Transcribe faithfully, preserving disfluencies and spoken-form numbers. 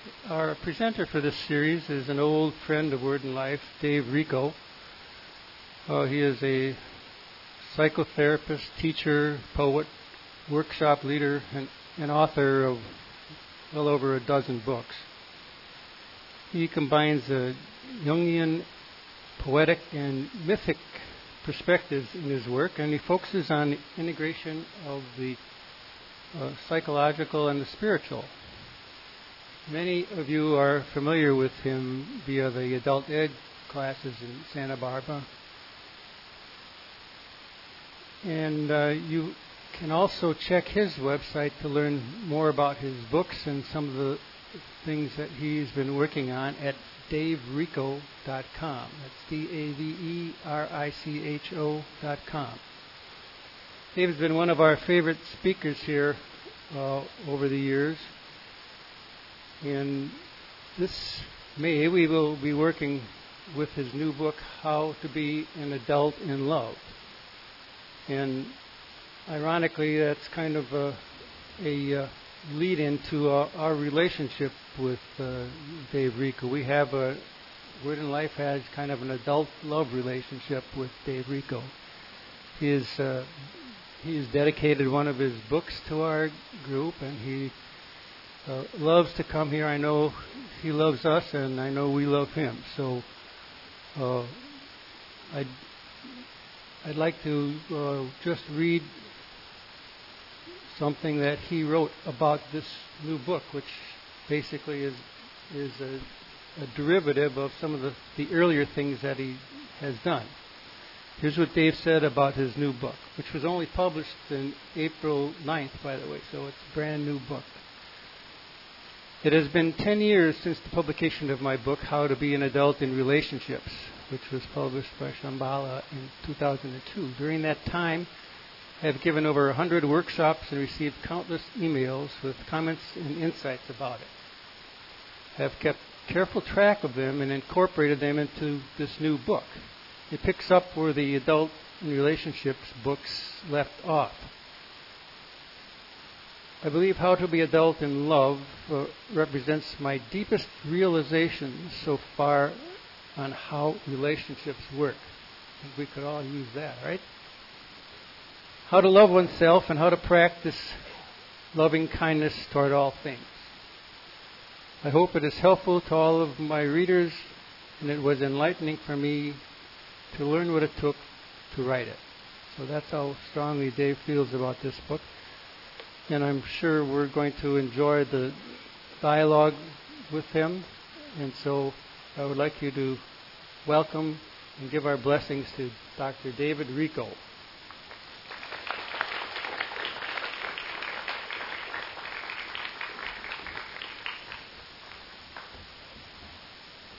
Our presenter for this series is an old friend of Word and Life, Dave Rico. Uh, he is a psychotherapist, teacher, poet, workshop leader, and, and author of well over a dozen books. He combines a Jungian, poetic, and mythic perspectives in his work, and he focuses on the integration of the uh, psychological and the spiritual. Many of you are familiar with him via the adult ed classes in Santa Barbara. And uh, you can also check his website to learn more about his books and some of the things that he's been working on at dave rico dot com. That's D A V E R I C H O dot com. Dave has been one of our favorite speakers here uh, over the years. And this May, we will be working with his new book, How to Be an Adult in Love. And ironically, that's kind of a, a uh, lead into uh, our relationship with uh, Dave Rico. We have a, Word and Life has kind of an adult love relationship with Dave Rico. He is, uh, he has dedicated one of his books to our group, and he Uh, loves to come here. I know he loves us, and I know we love him. So uh, I'd, I'd like to uh, just read something that he wrote about this new book, which basically is is a, a derivative of some of the, the earlier things that he has done. Here's what Dave said about his new book, which was only published in April ninth, by the way, so it's a brand new book. It has been ten years since the publication of my book, How to Be an Adult in Relationships, which was published by Shambhala in two thousand two. During that time, I have given over one hundred workshops and received countless emails with comments and insights about it. I have kept careful track of them and incorporated them into this new book. It picks up where the Adult in Relationships books left off. I believe How to Be Adult in Love uh, represents my deepest realizations so far on how relationships work. I think we could all use that, right? How to love oneself and how to practice loving kindness toward all things. I hope it is helpful to all of my readers, and it was enlightening for me to learn what it took to write it. So that's how strongly Dave feels about this book. And I'm sure we're going to enjoy the dialogue with him. And so I would like you to welcome and give our blessings to Doctor David Rico.